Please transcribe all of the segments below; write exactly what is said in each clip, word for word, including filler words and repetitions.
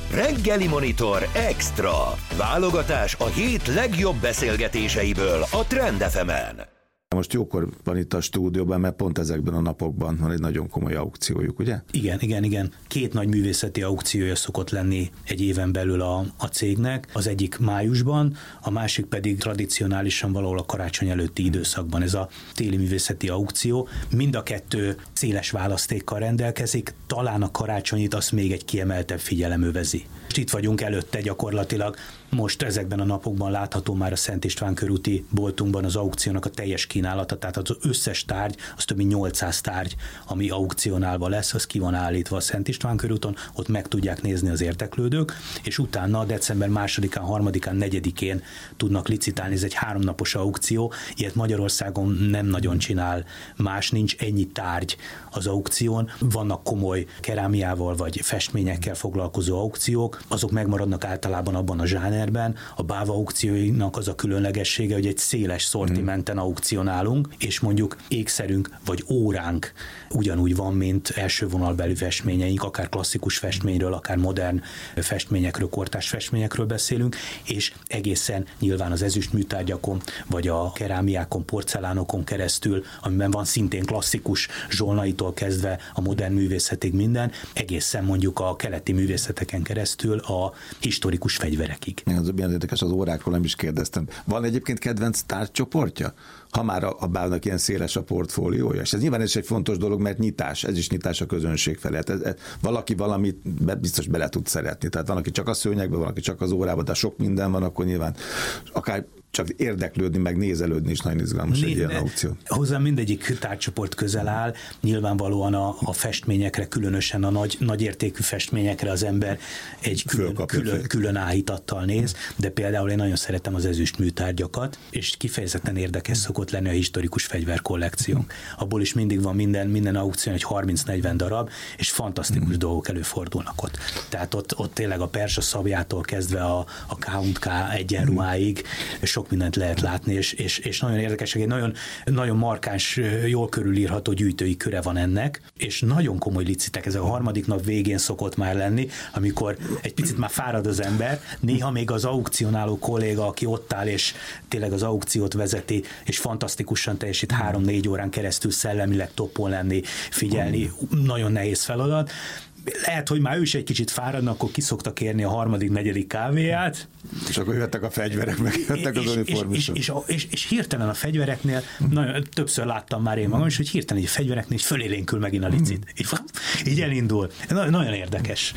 Reggeli Monitor Extra. Válogatás a hét legjobb beszélgetéseiből a Trend ef emen. Most jókor van itt a stúdióban, mert pont ezekben a napokban van egy nagyon komoly aukciójuk, ugye? Igen, igen, igen. Két nagy művészeti aukciója szokott lenni egy éven belül a, a cégnek. Az egyik májusban, a másik pedig tradicionálisan valahol a karácsony előtti időszakban. Ez a téli művészeti aukció. Mind a kettő széles választékkal rendelkezik, talán a karácsonyit azt még egy kiemeltebb figyelem övezi. Itt vagyunk előtte gyakorlatilag. Most ezekben a napokban látható már a Szent István körúti boltunkban az aukciónak a teljes kínálata, tehát az összes tárgy, az több mint nyolcszáz tárgy, ami aukcionálva lesz, az ki van állítva a Szent István körúton, ott meg tudják nézni az érdeklődők, és utána december másodikán, harmadikán, negyedikén tudnak licitálni, ez egy háromnapos aukció, ilyet Magyarországon nem nagyon csinál más, nincs ennyi tárgy az aukción, vannak komoly kerámiával vagy festményekkel foglalkozó aukciók, azok megmaradnak általában abban a zsánerben. A báva aukcióinak az a különlegessége, hogy egy széles szortimenten aukcionálunk, és mondjuk ékszerünk vagy óránk ugyanúgy van, mint első vonalbeli festményeink, akár klasszikus festményről, akár modern festményekről, kortárs festményekről beszélünk, és egészen nyilván az ezüst műtárgyakon, vagy a kerámiákon, porcelánokon keresztül, amiben van szintén klasszikus zsolnaitól kezdve a modern művészetig minden, egészen mondjuk a keleti művészeteken keresztül a historikus fegyverekig. Ez milyen érdekes, az órákról nem is kérdeztem. Van egyébként kedvenc tárgycsoportja? Ha már a, a bálnak ilyen széles a portfóliója, és ez nyilván ez egy fontos dolog, mert nyitás, ez is nyitás a közönség felé. Ez, ez, valaki valamit be, biztos bele tud szeretni, tehát van, aki csak a szőnyegben, van, aki csak az órában, de sok minden van, akkor nyilván akár csak érdeklődni, meg nézelődni is nagyon izgalmas egy ilyen aukció. Hozzám mindegyik tárgycsoport közel áll, nyilvánvalóan a, a festményekre, különösen a nagy, nagy értékű festményekre az ember egy külön, külön, külön áhítattal néz, de például én nagyon szeretem az ezüst műtárgyakat, és kifejezetten érdekes szokott lenni a historikus fegyverkollekciónk. Abból is mindig van minden, minden aukción egy harminc-negyven darab, és fantasztikus mm. dolgok előfordulnak ott. Tehát ott, ott tényleg a Persa szabjától kezdve a, a ká és ká egyenruháig sok mindent lehet látni, és, és, és nagyon érdekes, egy nagyon, nagyon markáns, jól körülírható gyűjtői köre van ennek, és nagyon komoly licitek, ez a harmadik nap végén szokott már lenni, amikor egy picit már fárad az ember, néha még az aukcionáló kolléga, aki ott áll, és tényleg az aukciót vezeti, és fantasztikusan teljesít három-négy órán keresztül szellemileg toppon lenni, figyelni, nagyon nehéz feladat. Lehet, hogy már ő is egy kicsit fáradna, akkor ki szokta kérni a harmadik, negyedik kávéját. És akkor jöttek a fegyverek, meg jöttek az uniformisok. És, és, és, és, és hirtelen a fegyvereknél, nagyon, többször láttam már én magam is, hogy hirtelen egy fegyvereknél is fölélénkül megint a licit. Így, így elindul. Nagyon, nagyon érdekes.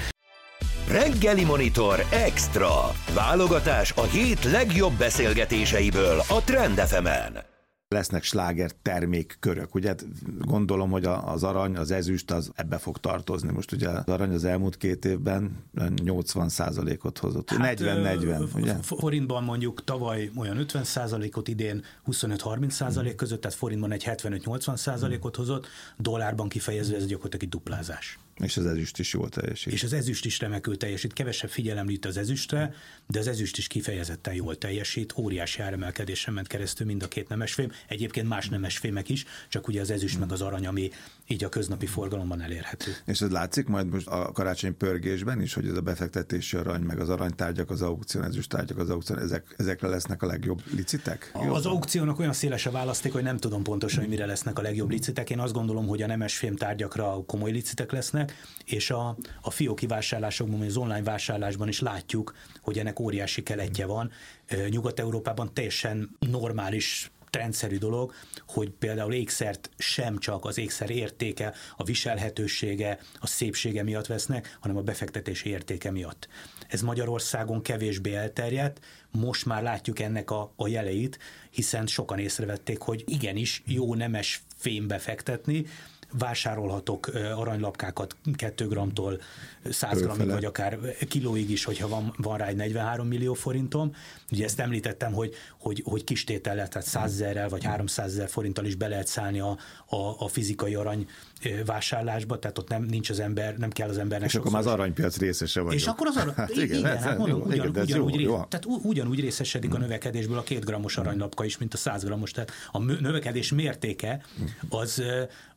Reggeli Monitor Extra. Válogatás a hét legjobb beszélgetéseiből a Trend ef emen. Lesznek sláger termékkörök, ugye gondolom, hogy az arany, az ezüst az ebbe fog tartozni. Most ugye az arany az elmúlt két évben nyolcvan százalékot hozott, hát negyven-negyven, ugye? Forintban mondjuk tavaly olyan ötven százalékot, idén huszonöt-harminc százalék között, tehát forintban egy hetvenöt-nyolcvan százalékot hozott, dollárban kifejezve ez gyakorlatilag egy duplázás. És az ezüst is jól teljesít. És az ezüst is remekül teljesít. Kevesebb figyelem jut az ezüstre, de az ezüst is kifejezetten jól teljesít. Óriási áremelkedésen ment keresztül mind a két nemesfém. Egyébként más nemesfémek is, csak ugye az ezüst hmm. meg az arany, ami így a köznapi forgalomban elérhető. És ez látszik majd most a karácsony pörgésben is, hogy ez a befektetési arany, meg az aranytárgyak, az aukción, ezüst tárgyak, az aukción, ezek, ezekre lesznek a legjobb licitek? Jó? Az aukciónak olyan széles a választék, hogy nem tudom pontosan, hogy mire lesznek a legjobb licitek. Én azt gondolom, hogy a nemesfém tárgyakra komoly licitek lesznek, és a, a fióki vásárlásokban, vagy az online vásárlásban is látjuk, hogy ennek óriási keletje van. Nyugat-Európában teljesen normális, trendszerű dolog, hogy például ékszert sem csak az ékszer értéke, a viselhetősége, a szépsége miatt vesznek, hanem a befektetési értéke miatt. Ez Magyarországon kevésbé elterjedt, most már látjuk ennek a, a jeleit, hiszen sokan észrevették, hogy igenis jó nemes fémbe fektetni, vásárolhatok aranylapkákat kettő grammtól száz grammig, vagy akár kilóig is, hogyha van, van rá egy negyvenhárom millió forintom. Ugye ezt említettem, hogy, hogy, hogy kistétellel, tehát százezerrel vagy háromszázezer forinttal is be lehet szállni a, a, a fizikai arany vásárlásba, tehát ott nem, nincs az ember, nem kell az embernek. És akkor már az aranypiac részese vagyok. És akkor az arany, hát igen, igen, hát mondom, jó, ugyan, igen, ugyanúgy, jó, jó. Tehát ugyanúgy részesedik hmm. a növekedésből a két grammos aranylapka is, mint a száz grammos. Tehát a növekedés mértéke az, az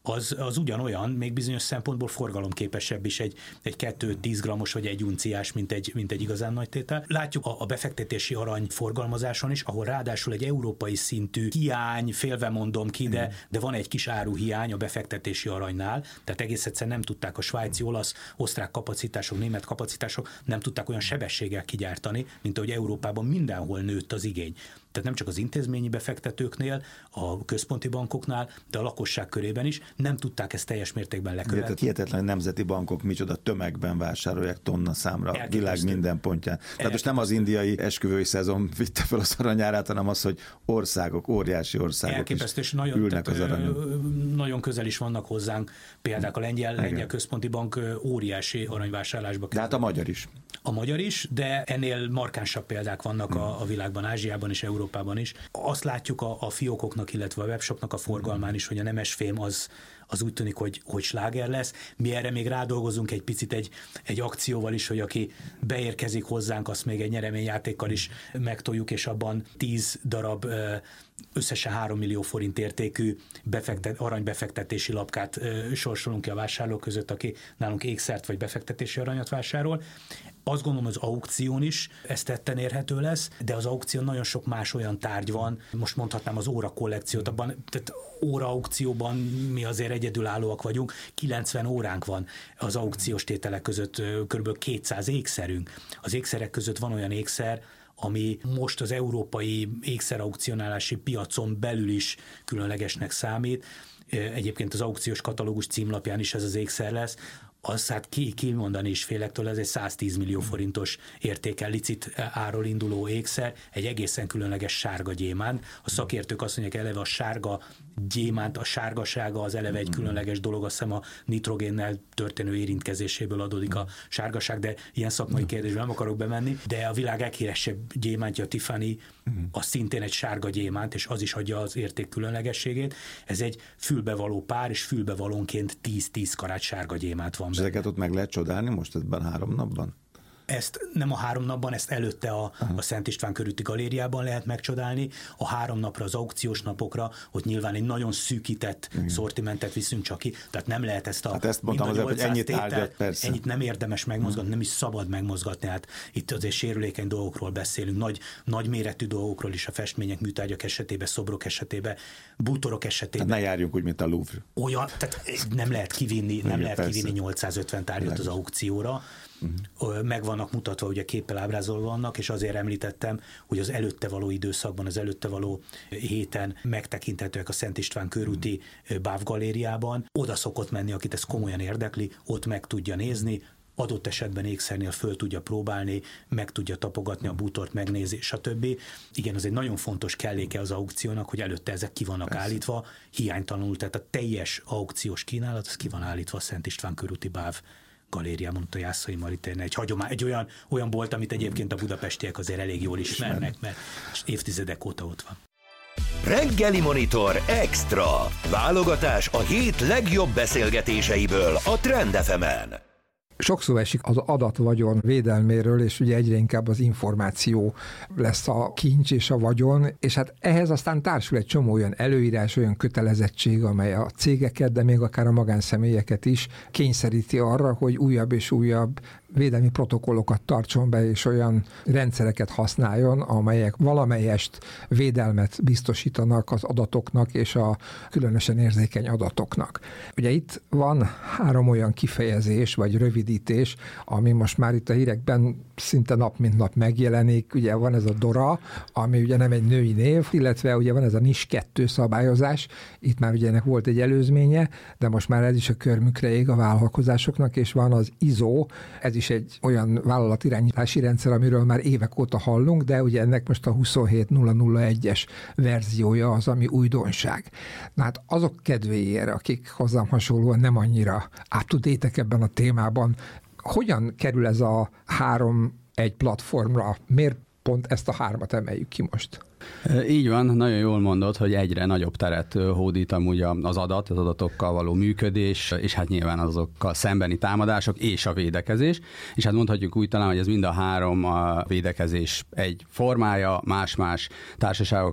az ugyanolyan, még bizonyos szempontból forgalomképesebb is egy, egy kettő-tíz grammos vagy egy unciás, mint egy, mint egy igazán nagy tétel. Látjuk a, a befektetési arany forgalmazáson is, ahol ráadásul egy európai szintű hiány, félve mondom ki, de, de van egy kis áruhiány a befektetési aranynál, tehát egész egyszerűen nem tudták a svájci, olasz, osztrák kapacitások, német kapacitások nem tudták olyan sebességgel kigyártani, mint ahogy Európában mindenhol nőtt az igény. Tehát nem csak az intézményi befektetőknél, a központi bankoknál, de a lakosság körében is nem tudták ezt teljes mértékben lekövetni. Tehát hihetetlen nemzeti bankok micsoda tömegben vásárolják tonna számra a világ minden pontján. Tehát most nem az indiai esküvői szezon vitte fel az aranyárát, hanem az, hogy országok, óriási országok elképesztő, is nagyon, ülnek az aranyon. Nagyon közel is vannak hozzánk, példák a lengyel, lengyel központi bank óriási aranyvásárlásba. De hát a magyar is. A magyar is, de ennél markánsabb példák vannak a, a világban, Ázsiában és Európában is. Azt látjuk a, a fiókoknak, illetve a webshopnak a forgalmán is, hogy a nemesfém az, az úgy tűnik, hogy, hogy sláger lesz. Mi erre még rádolgozunk egy picit egy, egy akcióval is, hogy aki beérkezik hozzánk, azt még egy nyereményjátékkal is megtoljuk, és abban tíz darab összesen három millió forint értékű befektet, aranybefektetési lapkát sorsolunk ki a vásárlók között, aki nálunk ékszert vagy befektetési aranyat vásárol. Azt gondolom, az aukción is ez tetten érhető lesz, de az aukción nagyon sok más olyan tárgy van, most mondhatnám az óra kollekciót, abban, tehát óra aukcióban mi azért egyedülállóak vagyunk, kilencven óránk van az aukciós tételek között, kb. kétszáz ékszerünk. Az ékszerek között van olyan ékszer, ami most az európai ékszeraukcionálási piacon belül is különlegesnek számít. Egyébként az aukciós katalógus címlapján is ez az ékszer lesz. Azt hát ki, kimondani is félektől, ez egy száztíz millió forintos értéken licit áról induló ékszer, egy egészen különleges sárga gyémánt. A szakértők azt mondják, eleve a sárga gyémánt, a sárgasága az eleve egy különleges dolog, azt hiszem a nitrogénnel történő érintkezéséből adódik a sárgaság, de ilyen szakmai kérdésben nem akarok bemenni, de a világ leghíresebb gyémántja, a Tiffany, az szintén egy sárga gyémánt, és az is adja az érték különlegességét. Ez egy fülbevaló pár, és fülbevalónként tíz-tíz karát sárga gyémánt van. És ezeket ott meg lehet csodálni most ebben három napban? Ezt nem a három napban, ezt előtte a, a Szent István körúti galériában lehet megcsodálni. A három napra, az aukciós napokra, ott nyilván egy nagyon szűkített igen. szortimentet viszünk csak ki, tehát nem lehet ezt a hát ezt mondtam azért, hogy ennyit tárgyat, persze. Ennyit nem érdemes megmozgatni, hmm. nem is szabad megmozgatni, hát itt azért sérülékeny dolgokról beszélünk, nagy, nagy méretű dolgokról is, a festmények, műtárgyak esetében, szobrok esetében, bútorok esetében. Hát ne járjunk úgy, mint a Louvre. Olyan, tehát nem lehet kivinni, nem igen, lehet persze. kivinni nyolcszázötven tárgyat Legos. Az aukcióra. Uh-huh. Meg vannak mutatva, ugye képpel ábrázolva vannak, és azért említettem, hogy az előtte való időszakban, az előtte való héten megtekinthetőek a Szent István körúti Báv galériában. Oda szokott menni, akit ez komolyan érdekli, ott meg tudja nézni, adott esetben ékszernél föl tudja próbálni, meg tudja tapogatni a bútort, megnézi, stb. Igen, az egy nagyon fontos kelléke az aukciónak, hogy előtte ezek ki vannak Persze. állítva, hiánytalanul, tehát a teljes aukciós kínálat, az ki van állítva a Szent István körúti Báv galériában, ott a Jászai Maritéren, egy hagyomány, egy olyan, olyan bolt, amit egyébként a budapestiek azért elég jól ismernek, mert évtizedek óta ott van. Reggeli Monitor Extra. Válogatás a hét legjobb beszélgetéseiből a Trend ef emen. Sokszor esik az adatvagyon védelméről, és ugye egyre inkább az információ lesz a kincs és a vagyon, és hát ehhez aztán társul egy csomó olyan előírás, olyan kötelezettség, amely a cégeket, de még akár a magánszemélyeket is kényszeríti arra, hogy újabb és újabb védelmi protokollokat tartson be, és olyan rendszereket használjon, amelyek valamelyest védelmet biztosítanak az adatoknak és a különösen érzékeny adatoknak. Ugye itt van három olyan kifejezés, vagy rövidítés, ami most már itt a hírekben szinte nap mint nap megjelenik. Ugye van ez a DORA, ami ugye nem egy női név, illetve ugye van ez a en i es kettő szabályozás, itt már ugye ennek volt egy előzménye, de most már ez is a körmükre ég a vállalkozásoknak, és van az i es o, ez is egy olyan vállalatirányítási rendszer, amiről már évek óta hallunk, de ugye ennek most a huszonhét nulla nulla egyes verziója az, ami újdonság. Na hát azok kedvéért, akik hozzám hasonlóan nem annyira up-to-date-ek ebben a témában, hogyan kerül ez a három egy platformra? Miért pont ezt a hármat emeljük ki most? Így van, nagyon jól mondod, hogy egyre nagyobb teret hódít amúgy az adat, az adatokkal való működés, és hát nyilván azokkal szembeni támadások és a védekezés, és hát mondhatjuk úgy talán, hogy ez mind a három a védekezés egy formája, más-más társaságokat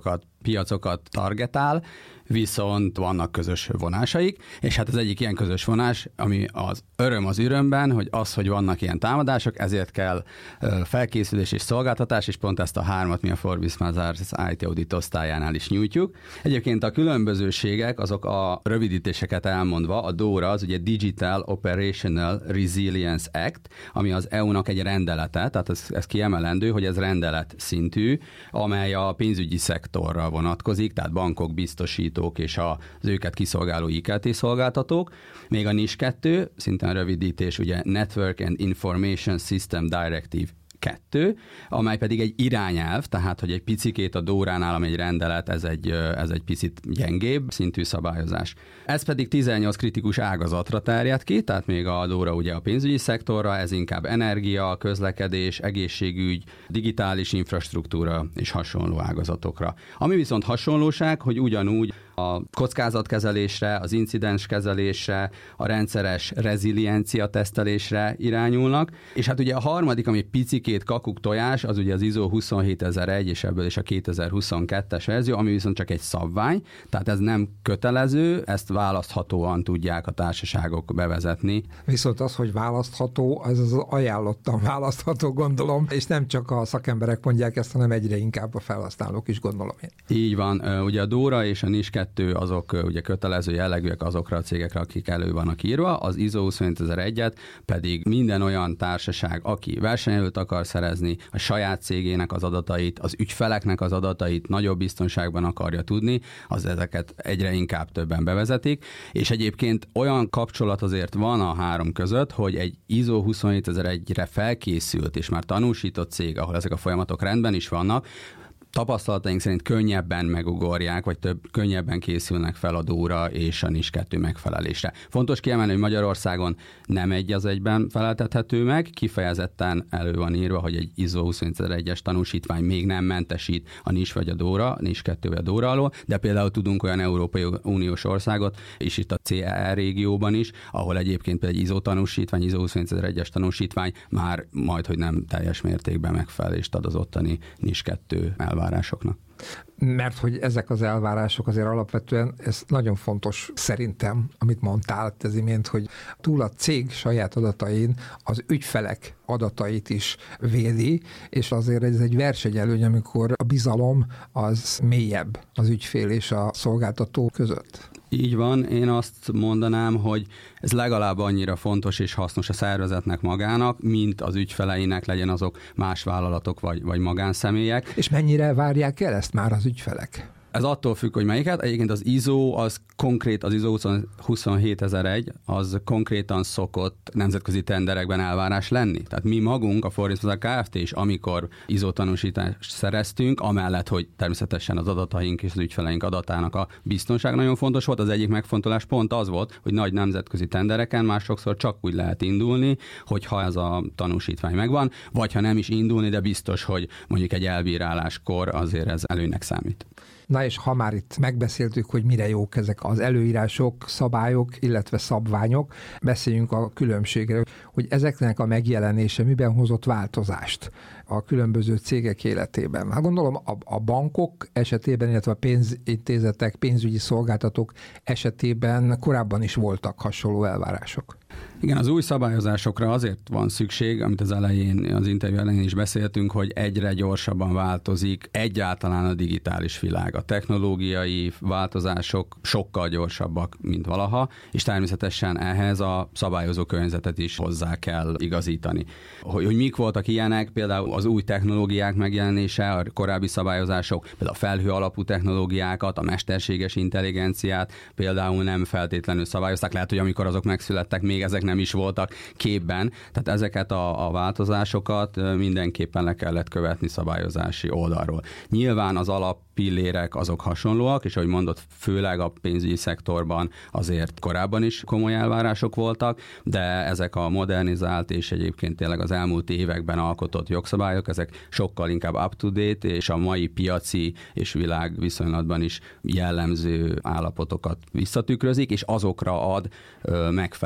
piacokat targetál, viszont vannak közös vonásaik, és hát az egyik ilyen közös vonás, ami az öröm az ürömben, hogy az, hogy vannak ilyen támadások, ezért kell felkészülés és szolgáltatás, és pont ezt a hármat mi a Forbes Mazars i té Audit osztályánál is nyújtjuk. Egyébként a különbözőségek, azok a rövidítéseket elmondva, a dóra az ugye Digital Operational Resilience Act, ami az é u-nak egy rendelete, tehát ez, ez kiemelendő, hogy ez rendelet szintű, amely a pénzügyi szektorra vonatkozik, tehát bankok, biztosítók és az őket kiszolgáló i ká té szolgáltatók. Még a NIS kettő, szintén rövidítés, ugye Network and Information System Directive kettő, amely pedig egy irányelv, tehát hogy egy picikét a dóránál, ami egy rendelet, ez egy, ez egy picit gyengébb szintű szabályozás. Ez pedig tizennyolc kritikus ágazatra terjed ki, tehát még a dóra ugye a pénzügyi szektorra, ez inkább energia, közlekedés, egészségügy, digitális infrastruktúra és hasonló ágazatokra. Ami viszont hasonlóság, hogy ugyanúgy a kockázatkezelésre, az incidens kezelésre, a rendszeres reziliencia tesztelésre irányulnak, és hát ugye a harmadik, ami picikét kakuk tojás, az ugye az i es o huszonhétezer-egy, és ebből is a kétezer-huszonkettes verzió, ami viszont csak egy szabvány, tehát ez nem kötelező, ezt választhatóan tudják a társaságok bevezetni. Viszont az, hogy választható, az az ajánlottan választható, gondolom, és nem csak a szakemberek mondják ezt, hanem egyre inkább a felhasználók is, gondolom én. Így van, ugye a dóra és a NIS kettő azok ugye kötelező jellegűek azokra a cégekre, akik elő vannak írva, az i es o huszonhétezer-egyet pedig minden olyan társaság, aki versenyelőt akar szerezni, a saját cégének az adatait, az ügyfeleknek az adatait nagyobb biztonságban akarja tudni, az ezeket egyre inkább többen bevezetik, és egyébként olyan kapcsolat azért van a három között, hogy egy i es o huszonhétezer-egyre felkészült és már tanúsított cég, ahol ezek a folyamatok rendben is vannak, tapasztalataink szerint könnyebben megugorják, vagy több könnyebben készülnek fel a dóra és a NIS kettő megfelelésre. Fontos kiemelni, hogy Magyarországon nem egy az egyben feleltethető meg, kifejezetten elő van írva, hogy egy i es o huszonhétezer-egyes tanúsítvány még nem mentesít a NIS vagy a dóra, NIS kettő vagy a dóra alól, de például tudunk olyan Európai Uniós országot, és itt a cé e e régióban is, ahol egyébként például egy i es o tanúsítvány, i es o huszonhétezer-egyes tanúsítvány már majd, hogy nem teljes mértékben megfelelést ad az ottani NIS kettő elvárásoknak. elvárásoknak. Mert hogy ezek az elvárások azért alapvetően, ez nagyon fontos szerintem, amit mondtál ez imént, hogy túl a cég saját adatain az ügyfelek adatait is védi, és azért ez egy versenyelőny, amikor a bizalom az mélyebb az ügyfél és a szolgáltató között. Így van, én azt mondanám, hogy ez legalább annyira fontos és hasznos a szervezetnek magának, mint az ügyfeleinek, legyen azok más vállalatok vagy, vagy magánszemélyek. És mennyire várják el ezt már az ügyfelek? Ez attól függ, hogy melyiket. Egyébként az i es o, az konkrét, az i es o huszonhétezer-egy, az konkrétan szokott nemzetközi tenderekben elvárás lenni. Tehát mi magunk, a Forbes Mazars Kft. Is, amikor i es o tanúsítást szereztünk, amellett, hogy természetesen az adataink és az ügyfeleink adatának a biztonság nagyon fontos volt, az egyik megfontolás pont az volt, hogy nagy nemzetközi tendereken már sokszor csak úgy lehet indulni, hogyha ez a tanúsítvány megvan, vagy ha nem is indulni, de biztos, hogy mondjuk egy elbíráláskor azért ez előnynek számít. Na és ha már itt megbeszéltük, hogy mire jók ezek az előírások, szabályok, illetve szabványok, beszéljünk a különbségről, hogy ezeknek a megjelenése miben hozott változást a különböző cégek életében. Hát gondolom a, a bankok esetében, illetve a pénzintézetek, pénzügyi szolgáltatók esetében korábban is voltak hasonló elvárások. Igen, az új szabályozásokra azért van szükség, amit az elején, az interjú elején is beszéltünk, hogy egyre gyorsabban változik egyáltalán a digitális világ. A technológiai változások sokkal gyorsabbak, mint valaha, és természetesen ehhez a szabályozó környezetet is hozzá kell igazítani. Hogy, hogy mik voltak ilyenek, például az új technológiák megjelenése, a korábbi szabályozások, például a felhő alapú technológiákat, a mesterséges intelligenciát például nem feltétlenül szabályozták. Lehet, hogy amikor azok megszülettek, még ezek nem is voltak képben, tehát ezeket a, a változásokat mindenképpen le kellett követni szabályozási oldalról. Nyilván az alap pillérek azok hasonlóak, és ahogy mondott, főleg a pénzügyi szektorban azért korábban is komoly elvárások voltak, de ezek a modernizált és egyébként tényleg az elmúlt években alkotott jogszabályok, ezek sokkal inkább up-to-date, és a mai piaci és világ viszonylatban is jellemző állapotokat visszatükrözik, és azokra ad ö, megfelelő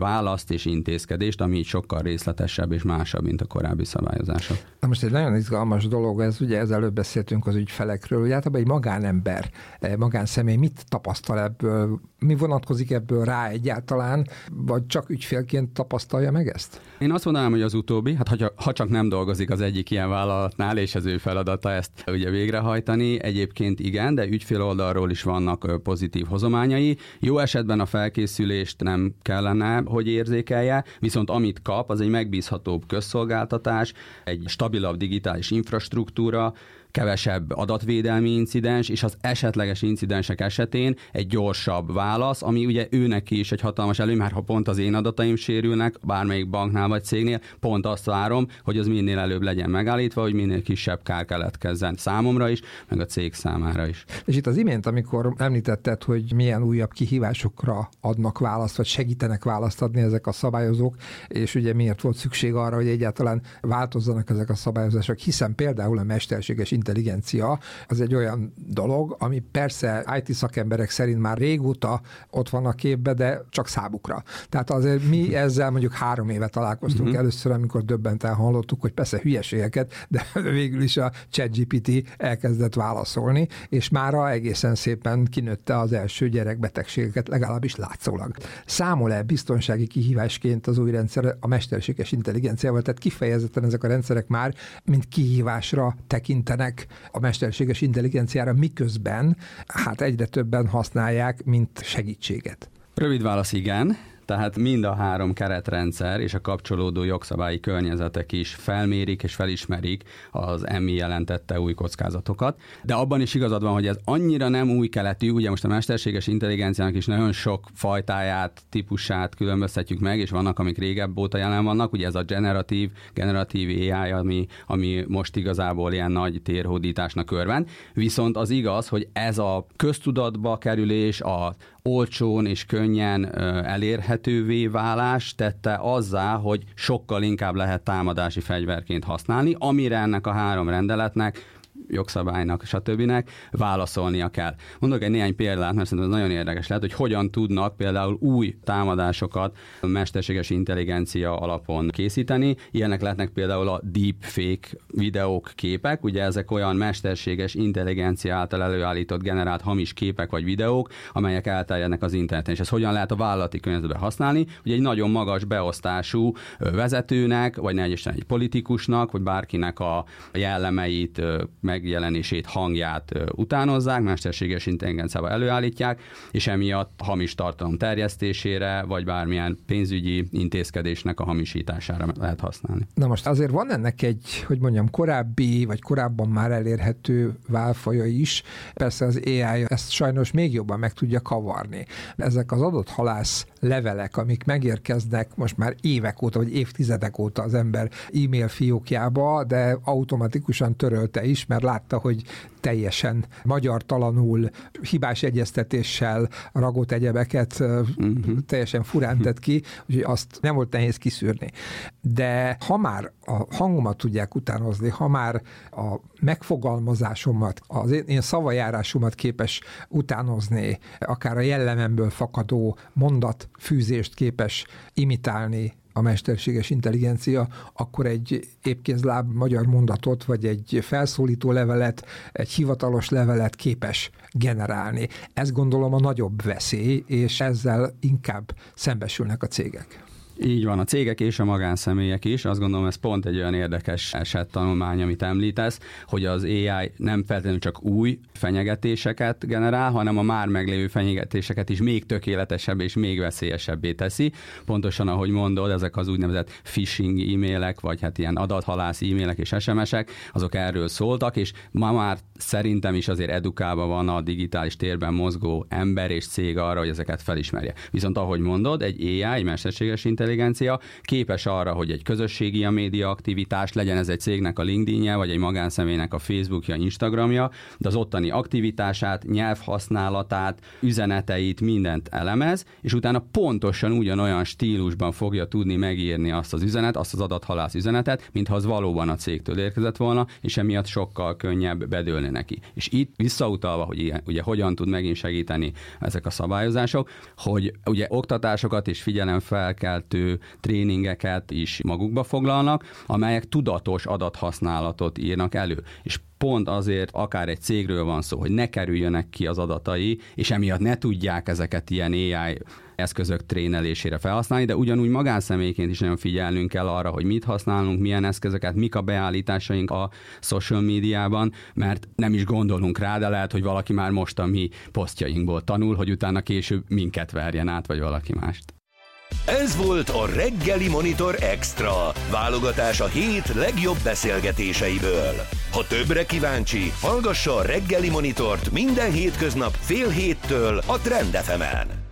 választ és intézkedést, ami így sokkal részletesebb és másabb, mint a korábbi szabályozások. Na most egy nagyon izgalmas dolog, ez ugye ez előbb beszéltünk az ügyfelekről, hogy általában egy magánember, magánszemély mit tapasztal ebből, mi vonatkozik ebből rá egyáltalán, vagy csak ügyfélként tapasztalja meg ezt? Én azt mondanám, hogy az utóbbi, hát ha, ha csak nem dolgozik az egyik ilyen vállalatnál, és az ő feladata ezt ugye végrehajtani, egyébként igen, de ügyfél oldalról is vannak pozitív hozományai. Jó esetben a felkészülést nem kellene, hogy érzékelje, viszont amit kap, az egy megbízhatóbb közszolgáltatás, egy stabilabb digitális infrastruktúra, kevesebb adatvédelmi incidens, és az esetleges incidensek esetén egy gyorsabb válasz, ami ugye őnek is egy hatalmas előny, mert ha pont az én adataim sérülnek, bármelyik banknál vagy cégnél, pont azt várom, hogy az minél előbb legyen megállítva, hogy minél kisebb kár keletkezzen számomra is, meg a cég számára is. És itt az imént, amikor említetted, hogy milyen újabb kihívásokra adnak választ, vagy segítenek választ adni ezek a szabályozók, és ugye miért volt szükség arra, hogy egyáltalán változzanak ezek a szabályozások, hiszen például a mesterséges intelligencia az egy olyan dolog, ami persze i té szakemberek szerint már régóta ott van a képbe, de csak számukra. Tehát azért mi ezzel mondjuk három éve találkoztunk uh-huh. először, amikor döbbenten hallottuk, hogy persze hülyeségeket, de végül is a ChatGPT elkezdett válaszolni, és mára egészen szépen kinőtte az első gyerekbetegségeket, legalábbis látszólag. Számol-e biztonsági kihívásként az új rendszer a mesterséges intelligenciával, tehát kifejezetten ezek a rendszerek már mint kihívásra tekintenek a mesterséges intelligenciára, miközben hát egyre többen használják, mint segítséget? Rövid válasz igen. Tehát mind a három keretrendszer és a kapcsolódó jogszabályi környezetek is felmérik és felismerik az em i jelentette új kockázatokat. De abban is igazad van, hogy ez annyira nem új keletű, ugye most a mesterséges intelligenciának is nagyon sok fajtáját, típusát különböztetjük meg, és vannak, amik régebb óta jelen vannak, ugye ez a generatív, generatív á i, ami, ami most igazából ilyen nagy térhódításnak örvend. Viszont az igaz, hogy ez a köztudatba kerülés, a olcsón és könnyen elérhetővé válás tette azzá, hogy sokkal inkább lehet támadási fegyverként használni, amire ennek a három rendeletnek, jogszabálynak, stb. Válaszolnia kell. Mondok egy néhány példát, mert szerintem ez nagyon érdekes lehet, hogy hogyan tudnak például új támadásokat mesterséges intelligencia alapon készíteni. Ilyenek lehetnek például a deepfake videók, képek, ugye ezek olyan mesterséges intelligencia által előállított, generált hamis képek vagy videók, amelyek elterjednek az interneten. És ezt hogyan lehet a vállalati környezetben használni? Ugye egy nagyon magas beosztású vezetőnek, vagy ne egyesen egy politikusnak, vagy bárkinek a jellemeit, megjelenését, hangját utánozzák, mesterséges intelligenciával előállítják, és emiatt hamis tartalom terjesztésére, vagy bármilyen pénzügyi intézkedésnek a hamisítására lehet használni. Na most azért van ennek egy, hogy mondjam, korábbi, vagy korábban már elérhető válfaja is. Persze az á i ezt sajnos még jobban meg tudja kavarni. Ezek az adathalász levelek, amik megérkeznek most már évek óta, vagy évtizedek óta az ember e-mail fiókjába, de automatikusan törölte is, mert látta, hogy teljesen magyartalanul, hibás egyeztetéssel ragott egyebeket uh-huh. teljesen furán tett ki, úgyhogy azt nem volt nehéz kiszűrni. De ha már a hangomat tudják utánozni, ha már a megfogalmazásomat, az én, én szavajárásomat képes utánozni, akár a jellememből fakadó mondatfűzést képes imitálni a mesterséges intelligencia, akkor egy épkézláb magyar mondatot, vagy egy felszólító levelet, egy hivatalos levelet képes generálni. Ez gondolom a nagyobb veszély, és ezzel inkább szembesülnek a cégek. Így van, a cégek és a magánszemélyek is. Azt gondolom, ez pont egy olyan érdekes esettanulmány, amit említesz, hogy az á i nem feltétlenül csak új fenyegetéseket generál, hanem a már meglévő fenyegetéseket is még tökéletesebb és még veszélyesebbé teszi. Pontosan, ahogy mondod, ezek az úgynevezett phishing e-mailek, vagy hát ilyen adathalász e-mailek és es em es-ek, azok erről szóltak, és ma már szerintem is azért edukálva van a digitális térben mozgó ember és cég arra, hogy ezeket felismerje. Viszont ahogy mondod, egy á i, egy mesterséges intelligencia, intelligencia képes arra, hogy egy közösségi a média aktivitás, legyen ez egy cégnek a LinkedIn-je, vagy egy magánszemélynek a Facebookja, Instagramja, de az ottani aktivitását, nyelvhasználatát, üzeneteit, mindent elemez, és utána pontosan ugyanolyan stílusban fogja tudni megírni azt az üzenet, azt az adathalász üzenetet, mintha az valóban a cégtől érkezett volna, és emiatt sokkal könnyebb bedőlni neki. És itt visszautalva, hogy ilyen, ugye hogyan tud megint segíteni ezek a szabályozások, hogy ugye oktatásokat és figyelemfelkeltő tréningeket is magukba foglalnak, amelyek tudatos adathasználatot írnak elő. És pont azért akár egy cégről van szó, hogy ne kerüljönek ki az adatai, és emiatt ne tudják ezeket ilyen á i eszközök trénelésére felhasználni, de ugyanúgy magánszemélyként is nagyon figyelnünk kell arra, hogy mit használunk, milyen eszközöket, mik a beállításaink a social médiában, mert nem is gondolunk rá, de lehet, hogy valaki már most a mi posztjainkból tanul, hogy utána később minket verjen át, vagy valaki mást. Ez volt a Reggeli Monitor Extra, válogatás a hét legjobb beszélgetéseiből. Ha többre kíváncsi, hallgassa a Reggeli Monitort minden hétköznap fél héttől a Trend ef emen.